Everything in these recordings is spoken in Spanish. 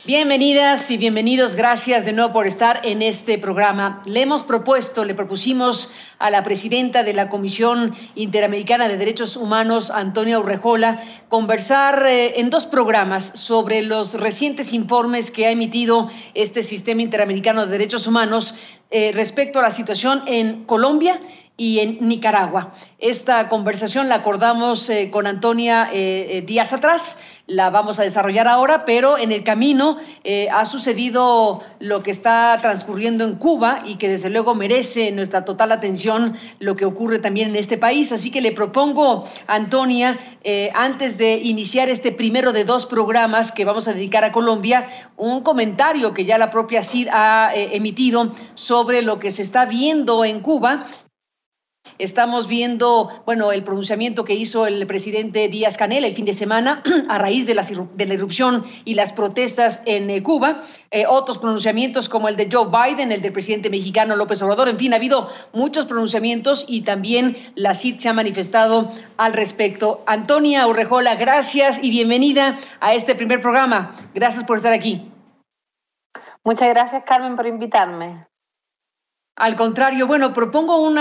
Bienvenidas y bienvenidos, gracias de nuevo por estar en este programa. Le propusimos a la presidenta de la Comisión Interamericana de Derechos Humanos, Antonia Urrejola, conversar en dos programas sobre los recientes informes que ha emitido este Sistema Interamericano de Derechos Humanos respecto a la situación en Colombia y en Nicaragua. Esta conversación la acordamos con Antonia días atrás, la vamos a desarrollar ahora, pero en el camino ha sucedido lo que está transcurriendo en Cuba y que desde luego merece nuestra total atención lo que ocurre también en este país. Así que le propongo, Antonia, antes de iniciar este primero de dos programas que vamos a dedicar a Colombia, un comentario que ya la propia CID ha emitido sobre lo que se está viendo en Cuba. Estamos viendo, el pronunciamiento que hizo el presidente Díaz-Canel el fin de semana a raíz de la irrupción y las protestas en Cuba. Otros pronunciamientos como el de Joe Biden, el del presidente mexicano López Obrador. En fin, ha habido muchos pronunciamientos y también la CID se ha manifestado al respecto. Antonia Urrejola, gracias y bienvenida a este primer programa. Gracias por estar aquí. Muchas gracias, Carmen, por invitarme. Al contrario, propongo un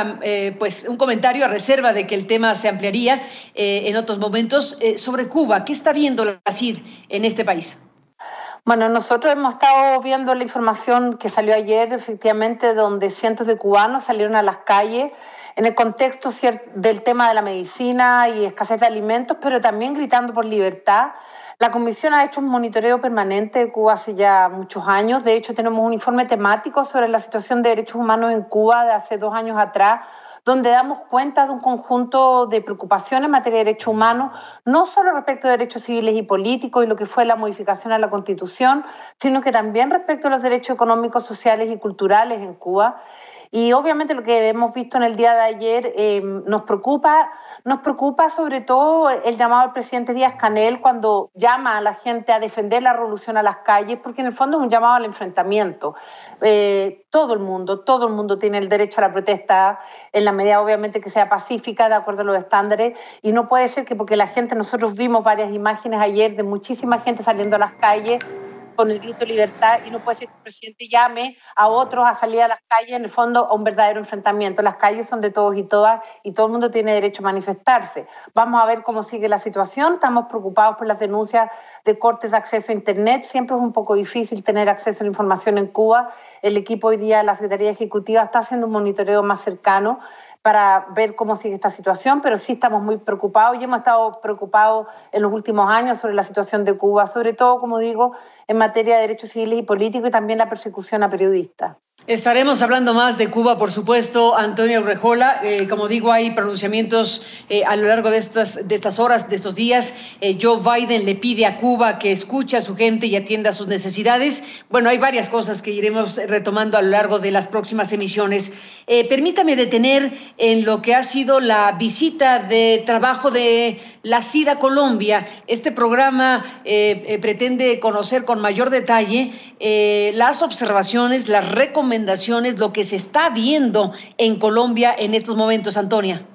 comentario a reserva de que el tema se ampliaría en otros momentos sobre Cuba. ¿Qué está viendo la CID en este país? Bueno, nosotros hemos estado viendo la información que salió ayer, efectivamente, donde cientos de cubanos salieron a las calles en el contexto del tema de la medicina y escasez de alimentos, pero también gritando por libertad. La Comisión ha hecho un monitoreo permanente de Cuba hace ya muchos años. De hecho, tenemos un informe temático sobre la situación de derechos humanos en Cuba de hace 2 años atrás, donde damos cuenta de un conjunto de preocupaciones en materia de derechos humanos, no solo respecto de derechos civiles y políticos y lo que fue la modificación a la Constitución, sino que también respecto a los derechos económicos, sociales y culturales en Cuba. Y obviamente lo que hemos visto en el día de ayer nos preocupa sobre todo el llamado del presidente Díaz-Canel cuando llama a la gente a defender la revolución a las calles, porque en el fondo es un llamado al enfrentamiento. Todo el mundo tiene el derecho a la protesta en la medida obviamente que sea pacífica, de acuerdo a los estándares, y no puede ser que porque nosotros vimos varias imágenes ayer de muchísima gente saliendo a las calles con el grito de libertad, y no puede ser que el presidente llame a otros a salir a las calles, en el fondo a un verdadero enfrentamiento. Las calles son de todos y todas y todo el mundo tiene derecho a manifestarse. Vamos a ver cómo sigue la situación. Estamos preocupados por las denuncias de cortes de acceso a Internet. Siempre es un poco difícil tener acceso a la información en Cuba. El equipo hoy día de la Secretaría Ejecutiva está haciendo un monitoreo más cercano para ver cómo sigue esta situación, pero sí estamos muy preocupados y hemos estado preocupados en los últimos años sobre la situación de Cuba, sobre todo, como digo, en materia de derechos civiles y políticos y también la persecución a periodistas. Estaremos hablando más de Cuba, por supuesto, Antonia Urrejola. Como digo, hay pronunciamientos a lo largo de estas horas, de estos días. Joe Biden le pide a Cuba que escuche a su gente y atienda sus necesidades. Hay varias cosas que iremos retomando a lo largo de las próximas emisiones. Permítame detener en lo que ha sido la visita de trabajo de la CID a Colombia. Este programa pretende conocer con mayor detalle las observaciones, las recomendaciones, lo que se está viendo en Colombia en estos momentos, Antonia.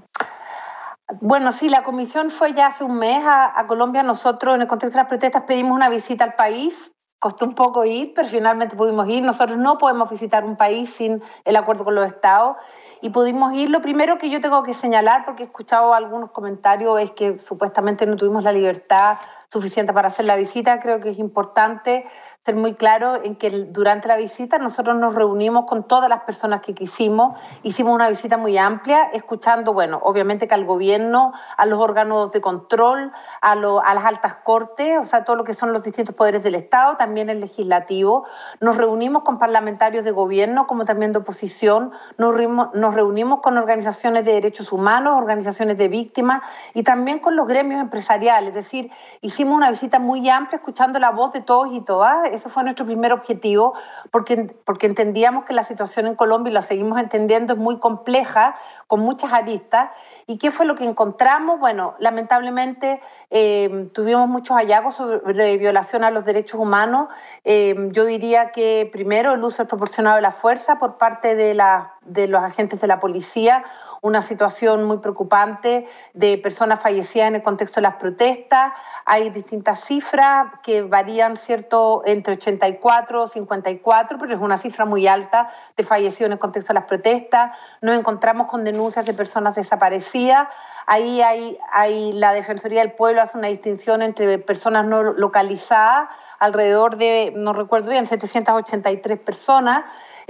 Bueno, sí, la comisión fue ya hace un mes a Colombia. Nosotros, en el contexto de las protestas, pedimos una visita al país. Costó un poco ir, pero finalmente pudimos ir. Nosotros no podemos visitar un país sin el acuerdo con los estados y pudimos ir. Lo primero que yo tengo que señalar, porque he escuchado algunos comentarios, es que supuestamente no tuvimos la libertad suficiente para hacer la visita. Creo que es importante ser muy claro en que durante la visita nosotros nos reunimos con todas las personas que quisimos, hicimos una visita muy amplia, escuchando, obviamente que al gobierno, a los órganos de control, a las altas cortes, o sea, todo lo que son los distintos poderes del Estado, también el legislativo. Nos reunimos con parlamentarios de gobierno, como también de oposición, nos reunimos con organizaciones de derechos humanos, organizaciones de víctimas y también con los gremios empresariales, es decir, hicimos una visita muy amplia, escuchando la voz de todos y todas. Ese fue nuestro primer objetivo, porque entendíamos que la situación en Colombia, y lo seguimos entendiendo, es muy compleja, con muchas aristas. ¿Y qué fue lo que encontramos? Lamentablemente tuvimos muchos hallazgos sobre violación a los derechos humanos. Yo diría que primero el uso desproporcionado de la fuerza por parte de las los agentes de la policía, una situación muy preocupante de personas fallecidas en el contexto de las protestas. Hay distintas cifras que varían, ¿cierto?, entre 84 y 54, pero es una cifra muy alta de fallecidos en el contexto de las protestas. Nos encontramos con denuncias de personas desaparecidas. Ahí la Defensoría del Pueblo hace una distinción entre personas no localizadas, alrededor de, no recuerdo bien, 783 personas,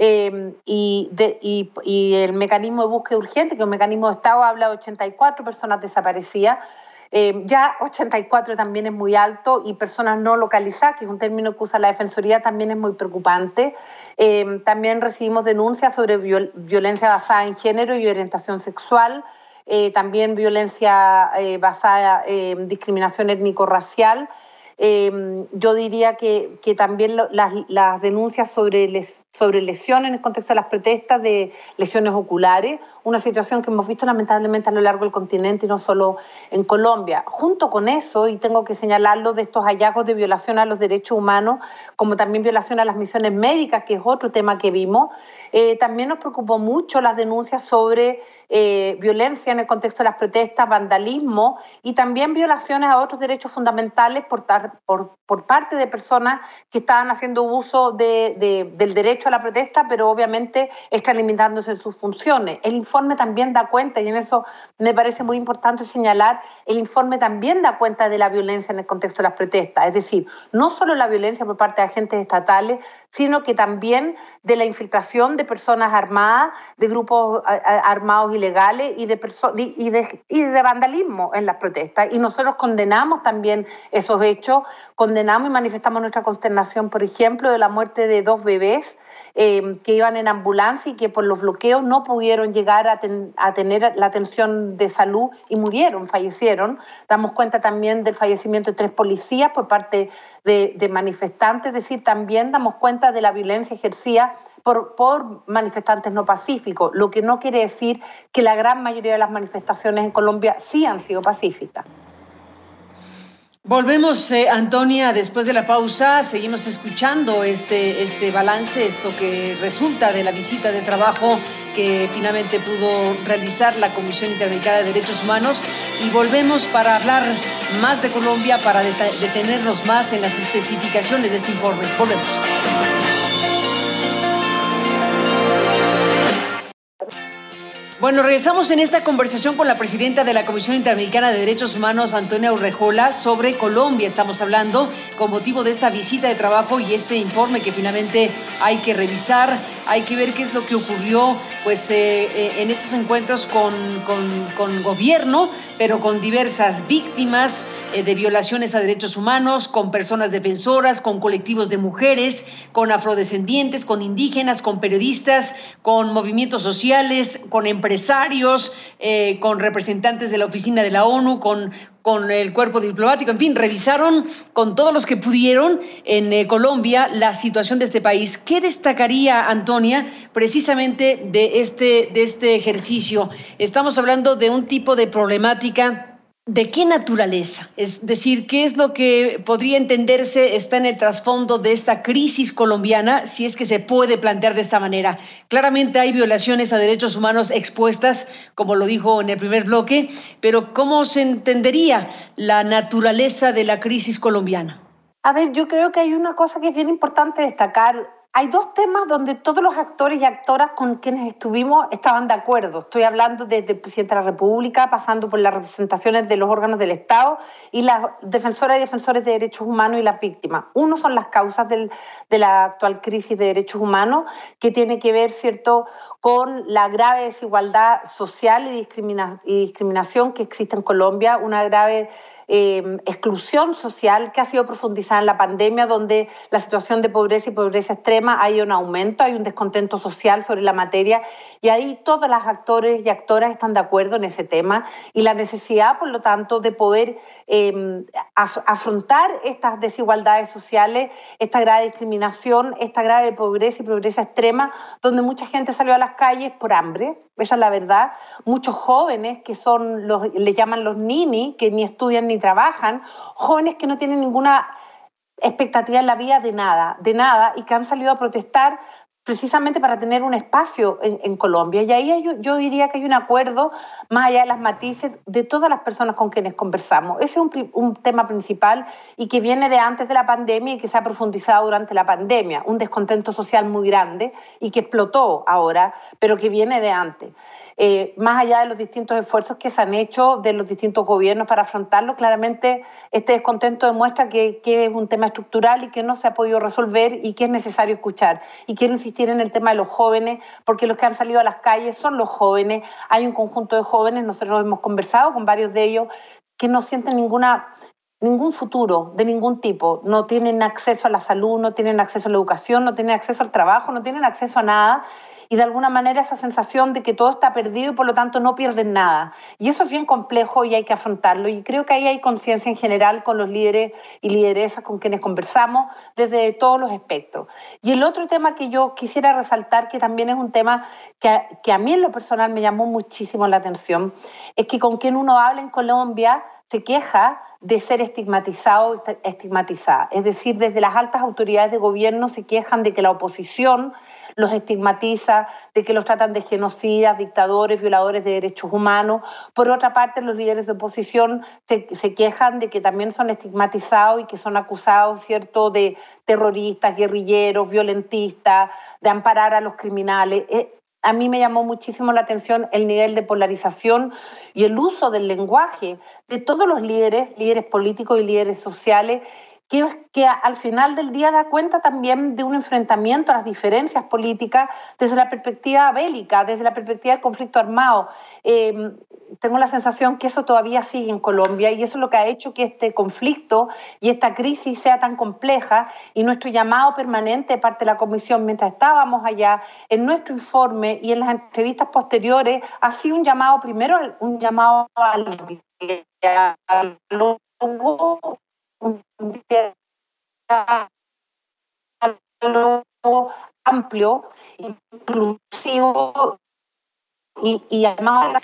y el mecanismo de búsqueda urgente, que es un mecanismo de Estado, habla de 84 personas desaparecidas. Ya 84 también es muy alto, y personas no localizadas, que es un término que usa la Defensoría, también es muy preocupante. También recibimos denuncias sobre violencia basada en género y orientación sexual, también violencia basada en discriminación étnico-racial. Yo diría que también las denuncias sobre lesiones en el contexto de las protestas, de lesiones oculares, una situación que hemos visto lamentablemente a lo largo del continente y no solo en Colombia. Junto con eso, y tengo que señalarlo, de estos hallazgos de violación a los derechos humanos, como también violación a las misiones médicas, que es otro tema que vimos, también nos preocupó mucho las denuncias sobre violencia en el contexto de las protestas, vandalismo y también violaciones a otros derechos fundamentales por parte de personas que estaban haciendo uso del derecho a la protesta, pero obviamente extralimitándose en sus funciones. El informe también da cuenta, y en eso me parece muy importante señalar, el informe también da cuenta de la violencia en el contexto de las protestas, es decir, no solo la violencia por parte de agentes estatales, sino que también de la infiltración de personas armadas, de grupos armados ilegales y de vandalismo en las protestas. Y nosotros condenamos también esos hechos, condenamos y manifestamos nuestra consternación, por ejemplo, de la muerte de 2 bebés que iban en ambulancia y que por los bloqueos no pudieron llegar a tener la atención de salud y murieron, fallecieron. Damos cuenta también del fallecimiento de 3 policías por parte de manifestantes, es decir, también damos cuenta de la violencia ejercida por manifestantes no pacíficos, lo que no quiere decir que la gran mayoría de las manifestaciones en Colombia sí han sido pacíficas. Volvemos, Antonia, después de la pausa. Seguimos escuchando este balance, esto que resulta de la visita de trabajo que finalmente pudo realizar la Comisión Interamericana de Derechos Humanos, y volvemos para hablar más de Colombia, para detenernos más en las especificaciones de este informe. Volvemos. Bueno, regresamos en esta conversación con la presidenta de la Comisión Interamericana de Derechos Humanos, Antonia Urrejola, sobre Colombia. Estamos hablando con motivo de esta visita de trabajo y este informe que finalmente hay que revisar, hay que ver qué es lo que ocurrió pues, en estos encuentros con gobierno, pero con diversas víctimas de violaciones a derechos humanos, con personas defensoras, con colectivos de mujeres, con afrodescendientes, con indígenas, con periodistas, con movimientos sociales, con empresarios, con representantes de la Oficina de la ONU, con el cuerpo diplomático, en fin, revisaron con todos los que pudieron en Colombia la situación de este país. ¿Qué destacaría, Antonia, precisamente de este ejercicio? Estamos hablando de un tipo de problemática. ¿De qué naturaleza? Es decir, ¿qué es lo que podría entenderse está en el trasfondo de esta crisis colombiana, si es que se puede plantear de esta manera? Claramente hay violaciones a derechos humanos expuestas, como lo dijo en el primer bloque, pero ¿cómo se entendería la naturaleza de la crisis colombiana? A ver, yo creo que hay una cosa que es bien importante destacar. Hay 2 temas donde todos los actores y actoras con quienes estuvimos estaban de acuerdo. Estoy hablando desde el presidente de la República, pasando por las representaciones de los órganos del Estado y las defensoras y defensores de derechos humanos y las víctimas. Uno son las causas de la actual crisis de derechos humanos, que tiene que ver, ¿cierto?, con la grave desigualdad social y discriminación que existe en Colombia, una grave exclusión social que ha sido profundizada en la pandemia, donde la situación de pobreza y pobreza extrema hay un aumento, hay un descontento social sobre la materia, y ahí todos los actores y actoras están de acuerdo en ese tema, y la necesidad, por lo tanto, de poder afrontar estas desigualdades sociales, esta grave discriminación, esta grave pobreza y pobreza extrema, donde mucha gente salió a las calles por hambre. Esa es la verdad. Muchos jóvenes que les llaman los ninis, que ni estudian ni trabajan, jóvenes que no tienen ninguna expectativa en la vida de nada, y que han salido a protestar precisamente para tener un espacio en Colombia. Y ahí yo diría que hay un acuerdo, más allá de las matices, de todas las personas con quienes conversamos. Ese es un tema principal y que viene de antes de la pandemia y que se ha profundizado durante la pandemia. Un descontento social muy grande y que explotó ahora, pero que viene de antes. Más allá de los distintos esfuerzos que se han hecho de los distintos gobiernos para afrontarlo, claramente este descontento demuestra que es un tema estructural y que no se ha podido resolver y que es necesario escuchar. Y quiero insistir en el tema de los jóvenes, porque los que han salido a las calles son los jóvenes. Hay un conjunto de jóvenes, nosotros hemos conversado con varios de ellos, que no sienten ningún futuro de ningún tipo. No tienen acceso a la salud, no tienen acceso a la educación, no tienen acceso al trabajo, no tienen acceso a nada. Y de alguna manera esa sensación de que todo está perdido y por lo tanto no pierden nada. Y eso es bien complejo y hay que afrontarlo. Y creo que ahí hay conciencia en general con los líderes y lideresas con quienes conversamos desde todos los espectros. Y el otro tema que yo quisiera resaltar, que también es un tema que a mí en lo personal me llamó muchísimo la atención, es que con quien uno habla en Colombia se queja de ser estigmatizado, estigmatizada. Es decir, desde las altas autoridades de gobierno se quejan de que la oposición los estigmatiza, de que los tratan de genocidas, dictadores, violadores de derechos humanos. Por otra parte, los líderes de oposición se quejan de que también son estigmatizados y que son acusados, ¿cierto?, de terroristas, guerrilleros, violentistas, de amparar a los criminales. A mí me llamó muchísimo la atención el nivel de polarización y el uso del lenguaje de todos los líderes políticos y líderes sociales, que al final del día da cuenta también de un enfrentamiento a las diferencias políticas desde la perspectiva bélica, desde la perspectiva del conflicto armado. Tengo la sensación que eso todavía sigue en Colombia y eso es lo que ha hecho que este conflicto y esta crisis sea tan compleja, y nuestro llamado permanente de parte de la Comisión, mientras estábamos allá, en nuestro informe y en las entrevistas posteriores, ha sido un llamado primero, un llamado al diálogo, un diálogo amplio, inclusivo y además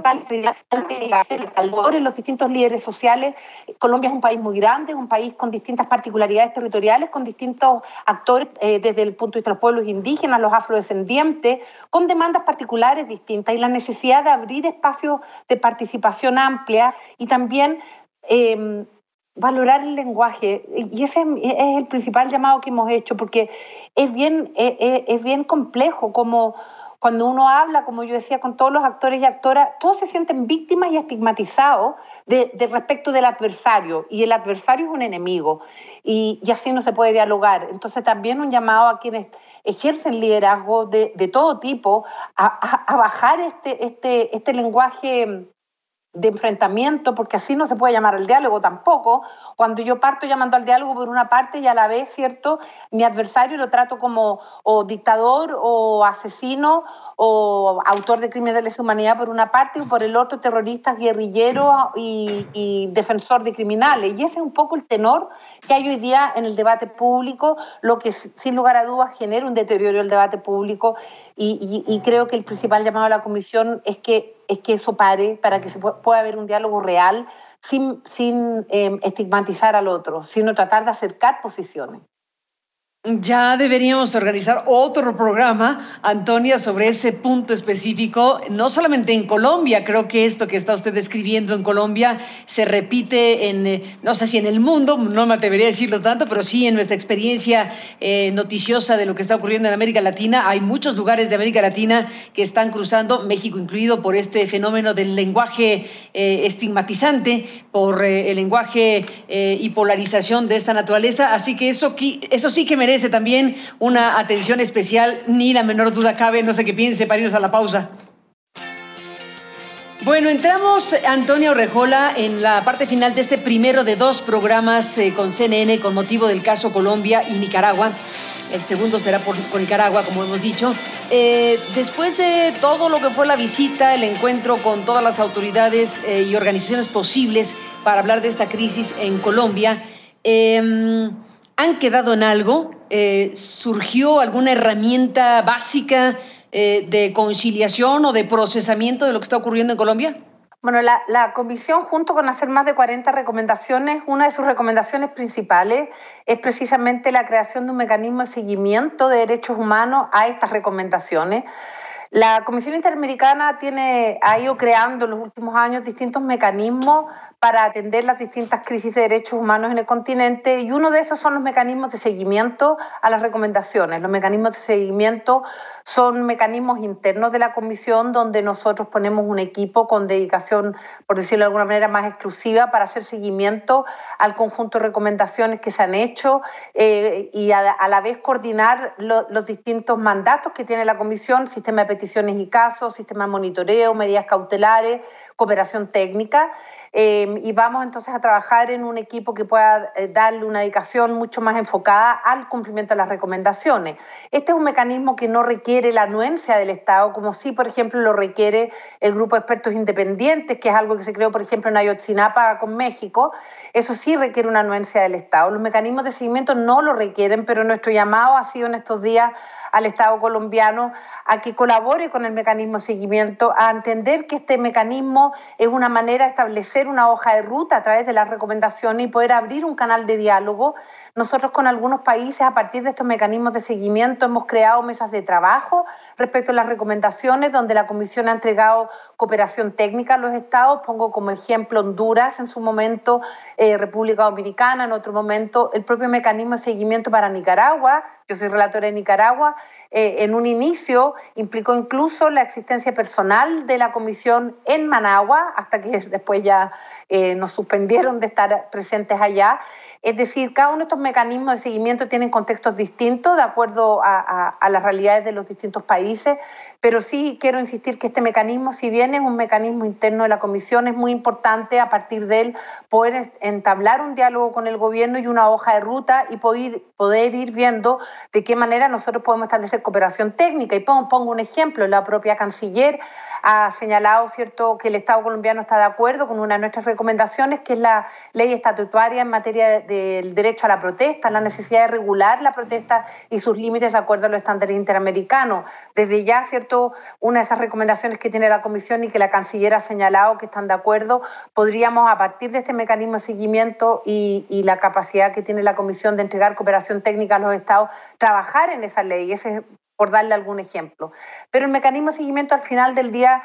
los distintos líderes sociales. Colombia es un país muy grande, un país con distintas particularidades territoriales, con distintos actores desde el punto de vista de los pueblos indígenas, los afrodescendientes, con demandas particulares distintas y la necesidad de abrir espacios de participación amplia y también valorar el lenguaje. Y ese es el principal llamado que hemos hecho, porque es bien complejo como cuando uno habla, como yo decía, con todos los actores y actoras, todos se sienten víctimas y estigmatizados de respecto del adversario, y el adversario es un enemigo, y así no se puede dialogar. Entonces también un llamado a quienes ejercen liderazgo de todo tipo a bajar este lenguaje de enfrentamiento, porque así no se puede llamar al diálogo tampoco. Cuando yo parto llamando al diálogo por una parte y a la vez, ¿cierto?, mi adversario lo trato como o dictador o asesino o autor de crímenes de lesa humanidad por una parte, y por el otro terrorista, guerrillero y defensor de criminales. Y ese es un poco el tenor que hay hoy día en el debate público, lo que sin lugar a dudas genera un deterioro del debate público, y creo que el principal llamado a la Comisión es que eso pare, para que se pueda haber un diálogo real sin estigmatizar al otro, sino tratar de acercar posiciones. Ya deberíamos organizar otro programa, Antonia, sobre ese punto específico, no solamente en Colombia. Creo que esto que está usted describiendo en Colombia se repite no sé si en el mundo, no me atrevería a decirlo tanto, pero sí en nuestra experiencia noticiosa de lo que está ocurriendo en América Latina. Hay muchos lugares de América Latina que están cruzando, México incluido, por este fenómeno del lenguaje estigmatizante, por el lenguaje y polarización de esta naturaleza. Así que eso sí que merece también una atención especial, ni la menor duda cabe. No sé qué piense, para irnos a la pausa. Bueno, entramos, Antonia Urrejola, en la parte final de este primero de dos programas con CNN con motivo del caso Colombia y Nicaragua. El segundo será con Nicaragua, como hemos dicho. Después de todo lo que fue la visita, el encuentro con todas las autoridades y organizaciones posibles para hablar de esta crisis en Colombia, ¿han quedado en algo? ¿Surgió alguna herramienta básica de conciliación o de procesamiento de lo que está ocurriendo en Colombia? Bueno, la comisión, junto con hacer más de 40 recomendaciones, una de sus recomendaciones principales es precisamente la creación de un mecanismo de seguimiento de derechos humanos a estas recomendaciones. La Comisión Interamericana ha ido creando en los últimos años distintos mecanismos para atender las distintas crisis de derechos humanos en el continente, y uno de esos son los mecanismos de seguimiento a las recomendaciones. Los mecanismos de seguimiento son mecanismos internos de la Comisión, donde nosotros ponemos un equipo con dedicación, por decirlo de alguna manera, más exclusiva para hacer seguimiento al conjunto de recomendaciones que se han hecho y a la vez coordinar los distintos mandatos que tiene la Comisión: sistema de peticiones y casos, sistema de monitoreo, medidas cautelares, cooperación técnica. Y vamos entonces a trabajar en un equipo que pueda darle una dedicación mucho más enfocada al cumplimiento de las recomendaciones. Este es un mecanismo que no requiere la anuencia del Estado, como sí, por ejemplo, lo requiere el grupo de expertos independientes, que es algo que se creó, por ejemplo, en Ayotzinapa con México. Eso sí requiere una anuencia del Estado. Los mecanismos de seguimiento no lo requieren, pero nuestro llamado ha sido en estos días al Estado colombiano a que colabore con el mecanismo de seguimiento, a entender que este mecanismo es una manera de establecer una hoja de ruta a través de las recomendaciones y poder abrir un canal de diálogo. Nosotros con algunos países, a partir de estos mecanismos de seguimiento, hemos creado mesas de trabajo respecto a las recomendaciones, donde la Comisión ha entregado cooperación técnica a los estados. Pongo como ejemplo Honduras en su momento, República Dominicana en otro momento, el propio mecanismo de seguimiento para Nicaragua. Yo soy relatora de Nicaragua. En un inicio implicó incluso la existencia personal de la Comisión en Managua, hasta que después ya nos suspendieron de estar presentes allá. Es decir, cada uno de estos mecanismos de seguimiento tienen contextos distintos de acuerdo a las realidades de los distintos países, pero sí quiero insistir que este mecanismo, si bien es un mecanismo interno de la Comisión, es muy importante a partir de él poder entablar un diálogo con el gobierno y una hoja de ruta y poder ir viendo de qué manera nosotros podemos establecer cooperación técnica. Y pongo un ejemplo: la propia canciller ha señalado, ¿cierto?, que el Estado colombiano está de acuerdo con una de nuestras recomendaciones, que es la ley estatutaria en materia del derecho a la protesta, la necesidad de regular la protesta y sus límites de acuerdo a los estándares interamericanos. Desde ya, ¿cierto?, una de esas recomendaciones que tiene la Comisión y que la canciller ha señalado que están de acuerdo, podríamos, a partir de este mecanismo de seguimiento y la capacidad que tiene la Comisión de entregar cooperación técnica a los estados, trabajar en esa ley. Ese, por darle algún ejemplo. Pero el mecanismo de seguimiento, al final del día,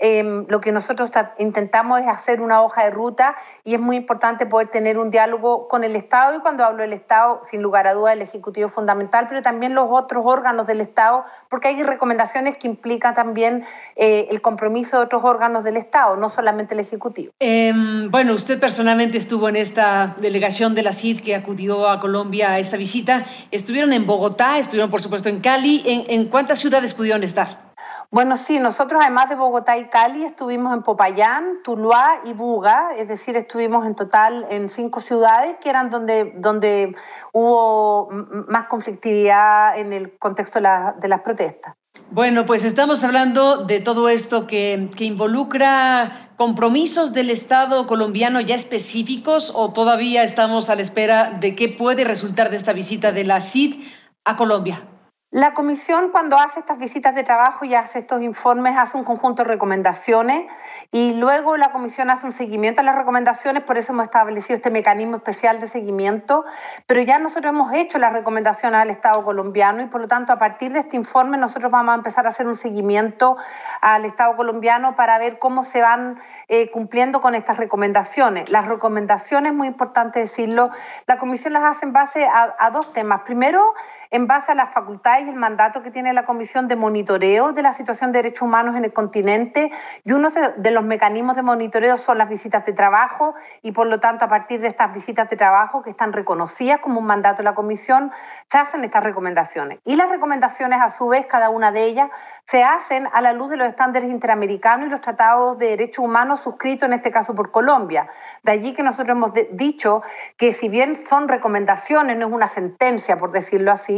lo que nosotros intentamos es hacer una hoja de ruta, y es muy importante poder tener un diálogo con el Estado. Y cuando hablo del Estado, sin lugar a dudas, el Ejecutivo es fundamental, pero también los otros órganos del Estado, porque hay recomendaciones que implican también el compromiso de otros órganos del Estado, no solamente el Ejecutivo. Bueno, usted personalmente estuvo en esta delegación de la CID que acudió a Colombia a esta visita. Estuvieron en Bogotá, estuvieron por supuesto en Cali. ¿En cuántas ciudades pudieron estar? Bueno, sí, nosotros además de Bogotá y Cali estuvimos en Popayán, Tuluá y Buga, es decir, estuvimos en total en 5 ciudades que eran donde hubo más conflictividad en el contexto de las protestas. Bueno, pues estamos hablando de todo esto que involucra compromisos del Estado colombiano ya específicos, o todavía estamos a la espera de qué puede resultar de esta visita de la CID a Colombia. La Comisión, cuando hace estas visitas de trabajo y hace estos informes, hace un conjunto de recomendaciones, y luego la Comisión hace un seguimiento a las recomendaciones. Por eso hemos establecido este mecanismo especial de seguimiento, pero ya nosotros hemos hecho las recomendaciones al Estado colombiano, y por lo tanto, a partir de este informe nosotros vamos a empezar a hacer un seguimiento al Estado colombiano para ver cómo se van cumpliendo con estas recomendaciones. Las recomendaciones, muy importante decirlo, la Comisión las hace en base a 2 temas. Primero, en base a las facultades y el mandato que tiene la Comisión de monitoreo de la situación de derechos humanos en el continente, y uno de los mecanismos de monitoreo son las visitas de trabajo, y por lo tanto, a partir de estas visitas de trabajo, que están reconocidas como un mandato de la Comisión, se hacen estas recomendaciones. Y las recomendaciones, a su vez, cada una de ellas, se hacen a la luz de los estándares interamericanos y los tratados de derechos humanos suscritos, en este caso, por Colombia. De allí que nosotros hemos dicho que, si bien son recomendaciones, no es una sentencia, por decirlo así,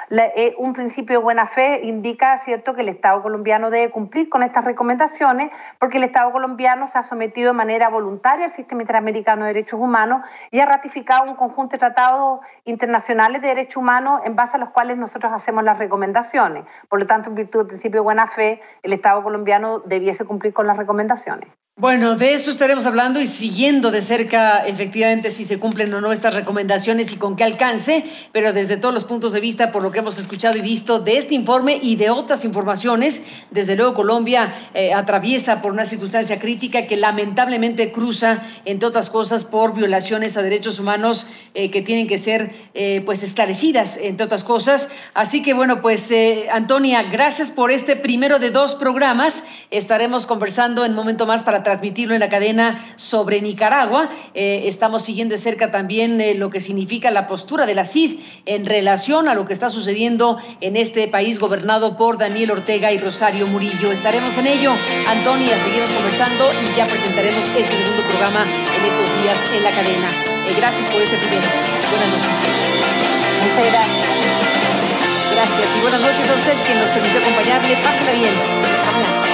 un principio de buena fe indica, ¿cierto?, que el Estado colombiano debe cumplir con estas recomendaciones, porque el Estado colombiano se ha sometido de manera voluntaria al Sistema Interamericano de Derechos Humanos y ha ratificado un conjunto de tratados internacionales de derechos humanos en base a los cuales nosotros hacemos las recomendaciones. Por lo tanto, en virtud del principio de buena fe, el Estado colombiano debiese cumplir con las recomendaciones. Bueno, de eso estaremos hablando y siguiendo de cerca, efectivamente, si se cumplen o no estas recomendaciones y con qué alcance, pero desde todos los puntos de vista, por lo que hemos escuchado y visto de este informe y de otras informaciones, desde luego Colombia atraviesa por una circunstancia crítica que lamentablemente cruza, entre otras cosas, por violaciones a derechos humanos que tienen que ser pues esclarecidas, entre otras cosas. Así que bueno, pues Antonia, gracias por este primero de 2 programas. Estaremos conversando en un momento más para transmitirlo en la cadena sobre Nicaragua. Estamos siguiendo de cerca también lo que significa la postura de la CID en relación a lo que está sucediendo en este país gobernado por Daniel Ortega y Rosario Murillo. Estaremos en ello, Antonia, seguimos conversando y ya presentaremos este segundo programa en estos días en la cadena. Gracias por este primero. Buenas noches. Muchas gracias. Gracias y buenas noches a usted quien nos permitió acompañarle. Pásela bien. Hasta mañana.